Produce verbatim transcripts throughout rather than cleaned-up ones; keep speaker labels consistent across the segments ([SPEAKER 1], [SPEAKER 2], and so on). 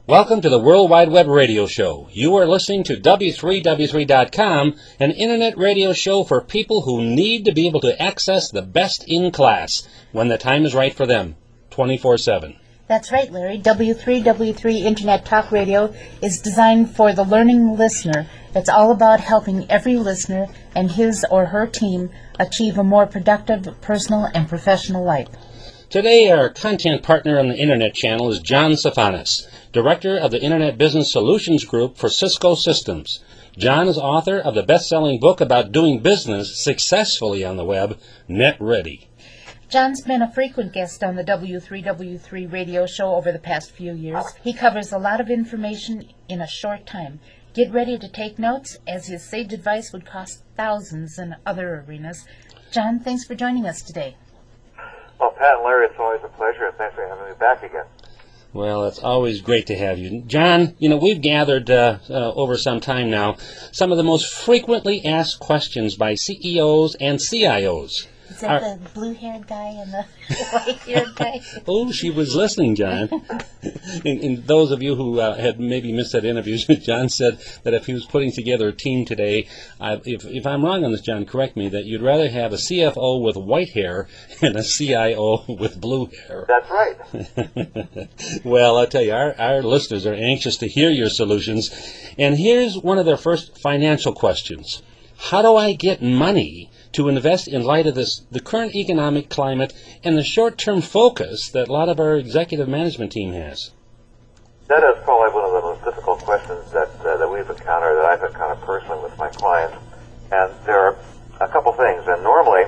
[SPEAKER 1] Welcome to the World Wide Web Radio Show. You are listening to W three W three dot com, an internet radio show for people who need to be able to access the best in class when the time is right for them, twenty-four seven.
[SPEAKER 2] That's right, Larry. W three W three Internet Talk Radio is designed for the learning listener. It's all about helping every listener and his or her team achieve a more productive personal and professional life.
[SPEAKER 1] Today, our content partner on the Internet channel is John Safanis, Director of the Internet Business Solutions Group for Cisco Systems. John is author of the best-selling book about doing business successfully on the web, NetReady.
[SPEAKER 2] John's been a frequent guest on the W three W three radio show over the past few years. He covers a lot of information in a short time. Get ready to take notes, as his sage advice would cost thousands in other arenas. John, thanks for joining us today.
[SPEAKER 3] Well, Pat and Larry, it's always a pleasure, and thanks for having me back again.
[SPEAKER 1] Well, it's always great to have you. John, you know, we've gathered uh, uh, over some time now some of the most frequently asked questions by C E Os and C I Os.
[SPEAKER 2] Is that Are, the blue-haired guy and the white-haired guy?
[SPEAKER 1] Oh, she was listening, John. and, and those of you who uh, had maybe missed that interview, John said that if he was putting together a team today, uh, if, if I'm wrong on this, John, correct me, that you'd rather have a C F O with white hair and a C I O with blue hair.
[SPEAKER 3] That's right.
[SPEAKER 1] Well, I'll tell you, our, our listeners are anxious to hear your solutions. And here's one of their first financial questions. How do I get money to invest in light of this, the current economic climate and the short-term focus that a lot of our executive management team has?
[SPEAKER 3] That is probably one of the most difficult questions that uh, that we've encountered, that I've encountered personally with my clients. And there are a couple things. And normally,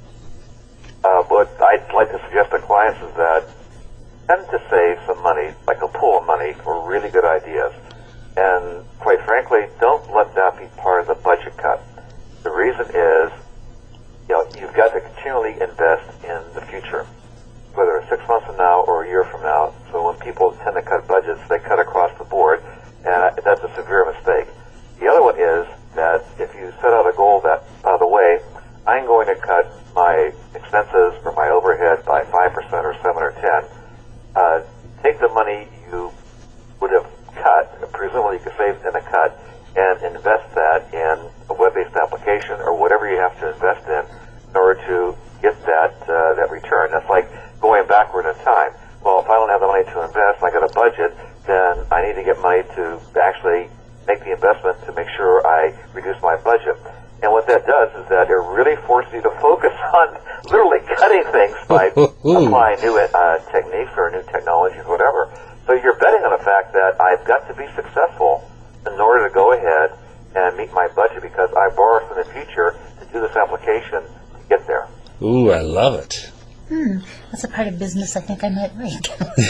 [SPEAKER 3] uh, what I'd like to suggest to clients is that tend to save some money, like a pool of money, for really good ideas. And quite frankly, don't let that be part of the budget cut. The reason is, you know, you've got to continually invest in the future, whether it's six months from now or a year from now. So when people tend to cut budgets, they cut across the board, and that's a severe mistake. The other one is that if you set out a goal that, by the way, I'm going to cut my expenses or my overhead by five percent or seven or ten, uh, take the money you would have cut, presumably you could save in a cut, and invest that in a web-based application or whatever you have to invest in in order to get that uh, that return. That's like going backward in time. Well, if I don't have the money to invest, I got a budget, then I need to get money to actually make the investment to make sure I reduce my budget. And what that does is that it really forces you to focus on literally cutting things by applying new uh, techniques or new technologies, whatever. So you're betting on the fact that I've got to be successful in order to go ahead and meet my budget, because I borrow from the future to do this application to get there.
[SPEAKER 1] Ooh, I love it.
[SPEAKER 2] Hmm, that's a part of business I think I might like.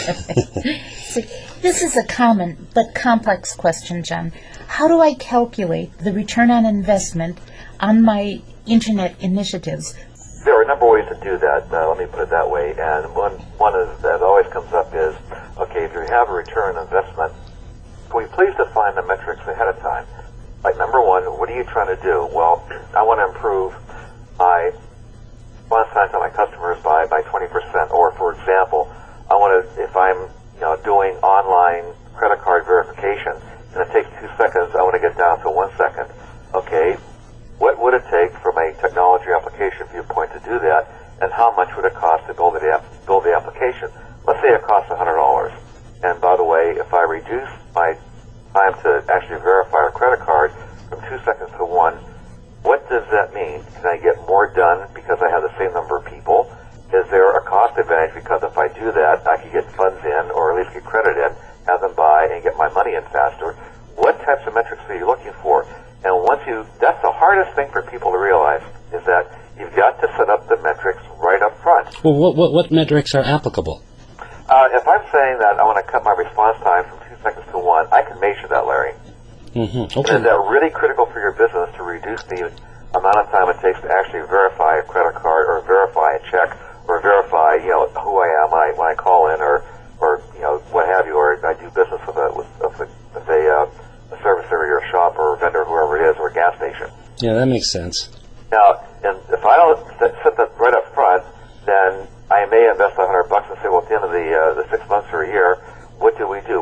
[SPEAKER 2] So, this is a common but complex question, John. How do I calculate the return on investment on my Internet initiatives?
[SPEAKER 3] There are a number of ways to do that, uh, let me put it that way. And one, one is, that always comes up is, okay, if you have a return on investment, can we please define the metrics ahead of time? Like, number one, what are you trying to do? Well, I want to improve my response time to my customers by, by twenty percent. Or, for example, I want to, if I'm you know doing online credit card verification and it takes two seconds, I want to get down to one second. Okay, what would it take from a technology application viewpoint to do that, and how much would it cost to build the, app, build the application? Let's say it costs one hundred dollars. And by the way, if I reduce my time to actually verify a credit card from two seconds to one, what does that mean? Can I get more done because I have the same number of people? Is there a cost advantage because if I do that, I can get funds in, or at least get credit in, have them buy, and get my money in faster? What types of metrics are you looking for? And once you, that's the hardest thing for people to realize, is that you've got to set up the metrics right up front.
[SPEAKER 1] Well, what, what, what metrics are applicable?
[SPEAKER 3] Uh, if I'm saying that I want to cut my response time from two seconds to one, I can measure that, Larry.
[SPEAKER 1] Mm-hmm. Okay.
[SPEAKER 3] And is that really critical for your business to reduce the amount of time it takes to actually verify a credit card or verify a check or verify, you know, who I am when I, when I call in, or, or you know, what have you, or I do business with a with, with a, with a, uh, a service area or a shop or a vendor, whoever it is, or a gas station.
[SPEAKER 1] Yeah, that makes sense.
[SPEAKER 3] Now, and if I don't set that right up front, then I may invest a hundred bucks and say, well, at the end of the uh, the six months or a year, what do we do? Well, we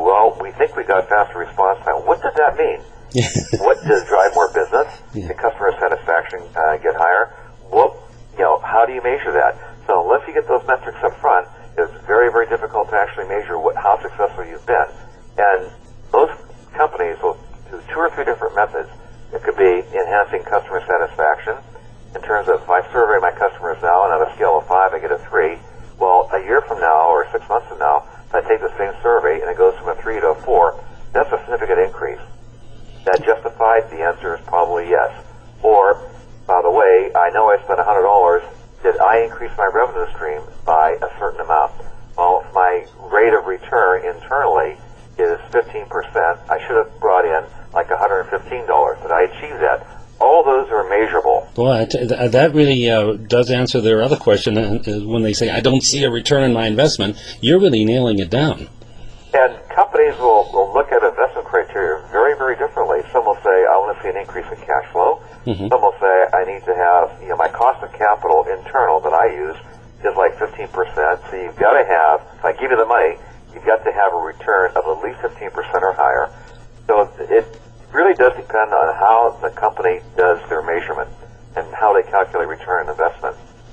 [SPEAKER 3] we think we got faster response time. What does that mean? What does drive more business?
[SPEAKER 1] Yeah.
[SPEAKER 3] The customer satisfaction uh, get higher? What, you know, how do you measure that? So unless you get those metrics up front, it's very, very difficult to actually measure what, how successful you've been. And most companies will do two or three different methods. It could be enhancing customer satisfaction in terms of if I survey my customers now and on a scale of five I get a three. Well, a year from now or six months from now, if I take the same survey and it goes from a three to a four, that's a significant increase. That justified? The answer is probably yes. Or, by the way, I know I spent one hundred dollars. Did I increase my revenue stream by a certain amount? Well, if my rate of return internally is fifteen percent, I should have brought in like one hundred fifteen dollars. Did I achieve that? All those are measurable.
[SPEAKER 1] Boy, th- that really uh, does answer their other question uh, when they say, I don't see a return on my investment. You're really nailing it down.
[SPEAKER 3] And companies will, will look at investment criteria very, very differently. Some will say, I want to see an increase in cash flow. Mm-hmm. Some will say, I need to have, you know, my cost of capital internal that I use is like fifteen percent. So you've got to have, if I give you the money, you've got to have a return of at least fifteen percent or higher. So it really does depend on how the company does their measurement and how they calculate return on investment.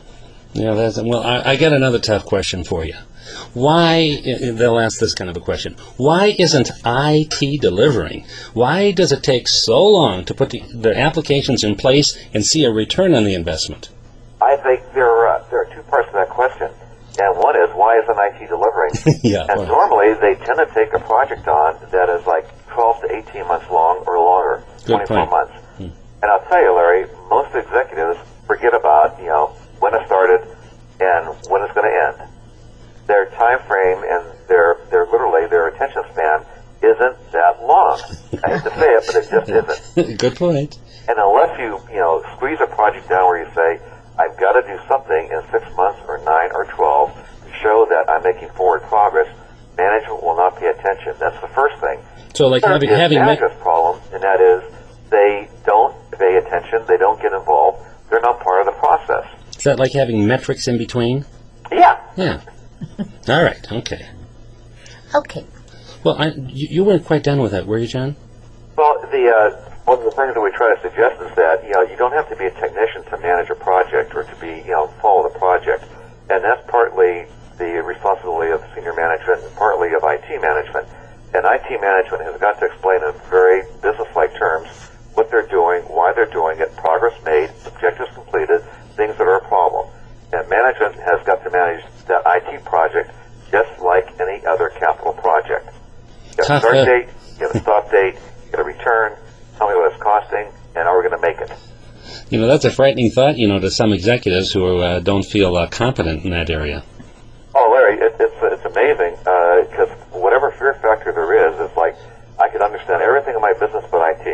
[SPEAKER 1] Yeah, that's, well, I, I got another tough question for you. Why, they'll ask this kind of a question, why isn't I T delivering? Why does it take so long to put the, the applications in place and see a return on the investment?
[SPEAKER 3] I think there are, uh, there are two parts to that question. And one is, why isn't I T delivering?
[SPEAKER 1] yeah,
[SPEAKER 3] and
[SPEAKER 1] well.
[SPEAKER 3] normally they tend to take a project on that is like twelve to eighteen months long or longer,
[SPEAKER 1] Good
[SPEAKER 3] twenty-four
[SPEAKER 1] point.
[SPEAKER 3] months.
[SPEAKER 1] Hmm.
[SPEAKER 3] And I'll tell you, Larry, most executives forget about, you know, when it started and when it's going to end. Their time frame and their, their literally their attention span isn't that long. I hate to say it, but it just isn't.
[SPEAKER 1] Good point.
[SPEAKER 3] And unless you, you know, squeeze a project down where you say, I've got to do something in six months or nine or twelve to show that I'm making forward progress, management will not pay attention. That's the first thing.
[SPEAKER 1] So like
[SPEAKER 3] Third
[SPEAKER 1] having...
[SPEAKER 3] is
[SPEAKER 1] having
[SPEAKER 3] management's problem, and that is they don't pay attention, they don't get involved, they're not part of the process.
[SPEAKER 1] Is that like having metrics in between?
[SPEAKER 3] Yeah.
[SPEAKER 1] Yeah. All right, okay.
[SPEAKER 2] Okay.
[SPEAKER 1] Well, I, you, you weren't quite done with that, were you, John?
[SPEAKER 3] Well, the uh, one of the things that we try to suggest is that, you know, you don't have to be a technician to manage a project or to be, you know, follow the project. And that's partly the responsibility of senior management and partly of I T management. And I T management has got to explain in very business-like terms what they're doing, why they're doing it, progress made, objectives completed, things that are a problem. And management has got to manage that I T project just like any other capital project. You got a
[SPEAKER 1] Tough,
[SPEAKER 3] start
[SPEAKER 1] uh,
[SPEAKER 3] date, you got a stop date, you got a return, tell me what it's costing, and are we going to make it?
[SPEAKER 1] You know, that's a frightening thought, you know, to some executives who uh, don't feel uh, competent in that area.
[SPEAKER 3] Oh, Larry, it, it's it's amazing because uh, whatever fear factor there is, it's like I could understand everything in my business but I T,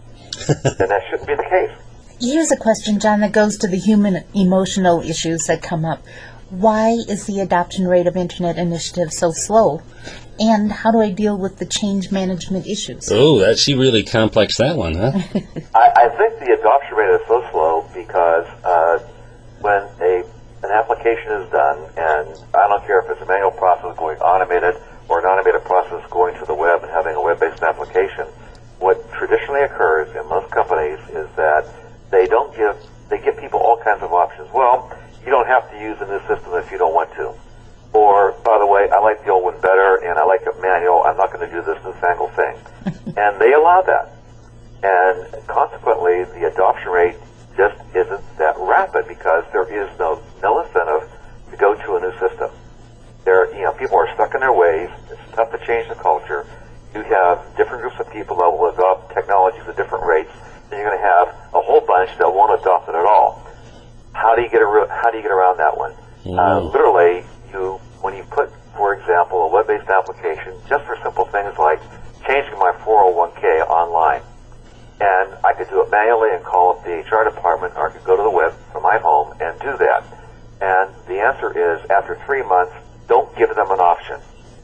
[SPEAKER 3] and that shouldn't be the case.
[SPEAKER 2] Here's a question, John, that goes to the human emotional issues that come up. Why is the adoption rate of Internet initiatives so slow? And how do I deal with the change management issues?
[SPEAKER 1] Oh, that she really complexed that one, huh?
[SPEAKER 3] I, I think the adoption rate is so slow because uh, when a an application is done, and I don't care if it's a manual process going automated or an automated process going to the web and having a web-based application, what traditionally occurs in most companies is that they don't give, they give people all kinds of options. Well, you don't have to use a new system if you don't want to. Or, by the way, I like the old one better, and I like it manual. I'm not going to do this newfangled thing. And they allow that. And consequently, the adoption rate just isn't that rapid because there is no no incentive to go to a new system. There, you know, people are stuck in their ways. It's tough to change the culture. You have different groups of people that will adopt technologies at different rates. Then you're going to have a whole bunch that won't adopt it at all. How do you get a, how do you get around that one? Mm. Uh, literally, you when you put, for example, a web-based application, just for simple things like changing my four oh one k online. And I could do it manually and call up the H R department, or I could go to the web from my home and do that. And the answer is, after three months, don't give them an option.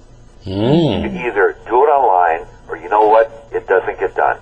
[SPEAKER 1] Mm.
[SPEAKER 3] You either do it online, or you know what, it doesn't get done.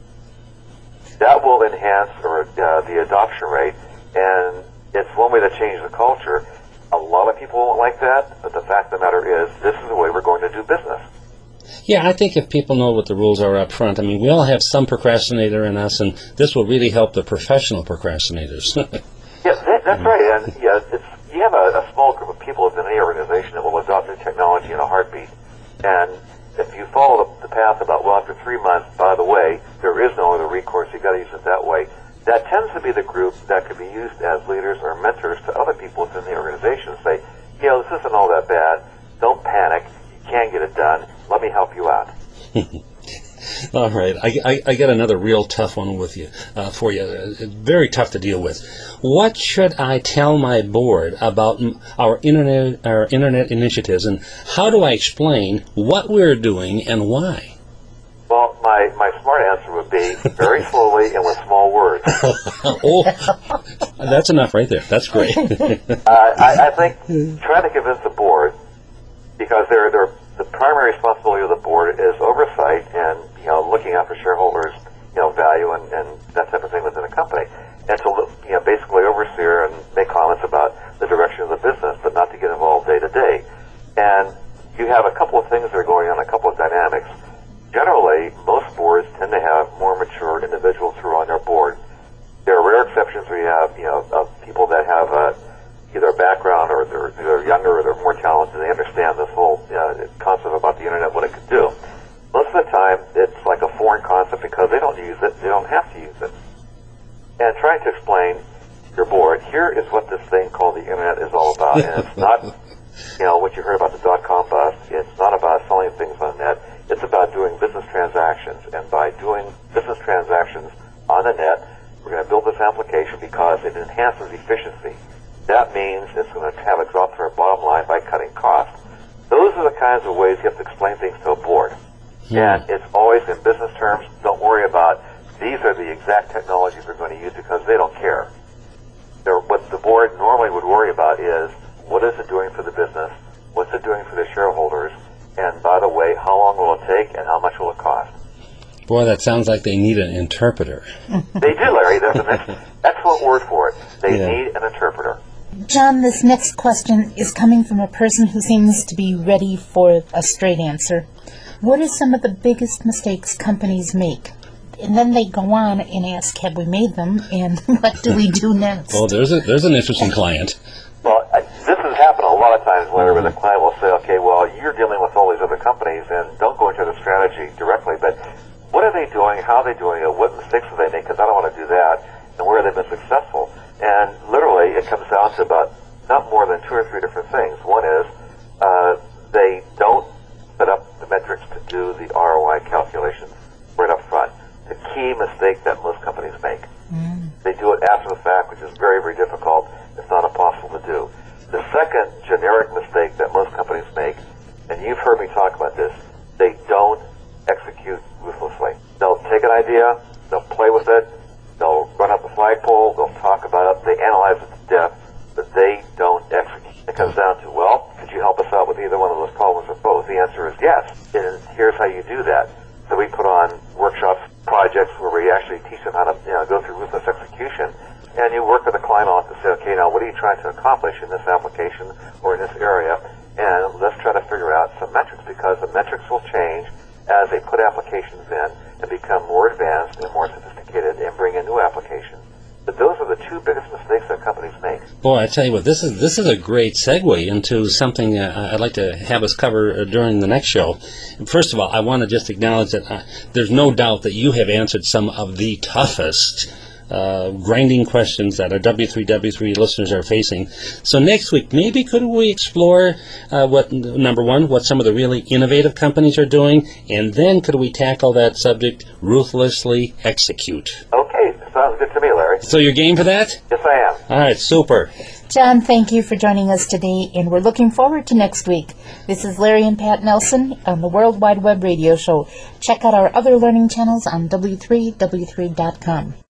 [SPEAKER 3] That will enhance or uh, the adoption rate, and it's one way to change the culture. A lot of people won't like that, but the fact of the matter is, this is the way we're going to do business.
[SPEAKER 1] Yeah, I think if people know what the rules are up front, I mean, we all have some procrastinator in us, and this will really help the professional procrastinators.
[SPEAKER 3] Yeah, that, that's right. And yeah, it's, you have a, a small group of people within any organization that will adopt new technology in a heartbeat. And if you follow the, the path about, well, after three months, by the way, there is no other recourse, you've got to use it that way, that tends to be the group that could be used as leaders or mentors to other people within the organization. Say, you know, this isn't all that bad. Don't panic. You can get it done. Let me help you out.
[SPEAKER 1] All right, I, I, I got another real tough one with you, uh, for you. Uh, very tough to deal with. What should I tell my board about m- our internet, our internet initiatives, and how do I explain what we're doing and why?
[SPEAKER 3] Well, my, my smart answer would be very slowly and with small words.
[SPEAKER 1] Oh, that's enough right there. That's great.
[SPEAKER 3] uh, I, I think trying to convince the board, because they're, they're, the primary responsibility of the board is oversight and, you know, looking out for shareholders, you know, value and, and that type of thing within the company. And to, you know, basically overseer and make comments about the direction of the business, but not to get involved day to day. And you have a couple of things that are going on, a couple of dynamics. Generally, most boards tend to have more mature individuals who are on their board. There are rare exceptions where you have, you know, of people that have uh, either a background or they're, they're younger or they're more talented. They understand this whole uh, concept about the internet, what it could do. Most of the time, it's like a foreign concept because they don't use it. They don't have to use it. And trying to explain to your board, here is what this thing called the internet is all about. And it's not, you know, what you heard about the dot-com bust. It's not about selling things on the net. It's about doing business transactions. And by doing business transactions on the net, we're going to build this application because it enhances efficiency. That means it's going to have a drop to our bottom line by cutting costs. Those are the kinds of ways you have to explain things to a board. Yeah. And it's always in business terms. Don't worry about these are the exact technologies we're going to use because they don't care. They're, what the board normally would worry about is what is it doing for the business, what's it doing for the shareholders, and by the way, how long will it take and how much will it cost?
[SPEAKER 1] Boy, that sounds like they need an interpreter.
[SPEAKER 3] They do, Larry. There's an ex- excellent word for it. They
[SPEAKER 1] Yeah.
[SPEAKER 3] need an interpreter.
[SPEAKER 2] John, this next question is coming from a person who seems to be ready for a straight answer. What are some of the biggest mistakes companies make? And then they go on and ask, have we made them, and what do we do next?
[SPEAKER 1] Oh, there's a, there's an interesting client.
[SPEAKER 3] Well, I, this has happened a lot of times where the client will say, okay, well, you're dealing with all these other companies, and don't go into the strategy directly, but what are they doing, how are they doing it, what mistakes do they make, because I don't want to do that, and where have they been successful? And literally, it comes down to about not more than two or three different things. One is uh, they don't set up the metrics to do the R O I calculations right up front. The key mistake that most companies make. Mm. They do it after the fact, which is very, very difficult. It's not impossible to do. The second generic mistake that most companies make, and you've heard me talk about this, they don't execute ruthlessly. They'll take an idea, they'll play with it, they'll run up the flagpole, they'll talk about it, they analyze it to death, but they don't execute. It comes down to, well, could you help us out with either one of those problems or both? The answer is yes, and here's how you do that. So we put on workshops, projects where we actually teach them how to, you know, go through ruthless execution, and you work with the client on it to say, okay, now what are you trying to accomplish in this application or in this area, and let's try to figure out some metrics, because the metrics will change as they put applications in and become more advanced and more sophisticated and bring in new applications. But those are the two biggest mistakes that companies make.
[SPEAKER 1] Boy, I tell you what, this is this is a great segue into something uh, I'd like to have us cover uh, during the next show. First of all, I want to just acknowledge that uh, there's no doubt that you have answered some of the toughest uh, grinding questions that our W three W three listeners are facing. So next week, maybe could we explore uh, what, number one, what some of the really innovative companies are doing, and then could we tackle that subject, ruthlessly execute?
[SPEAKER 3] Okay, sounds good to me, Larry.
[SPEAKER 1] So you're game for that?
[SPEAKER 3] Yes, I am.
[SPEAKER 1] All right, super.
[SPEAKER 2] John, thank you for joining us today, and we're looking forward to next week. This is Larry and Pat Nelson on the World Wide Web Radio Show. Check out our other learning channels on W three W three dot com.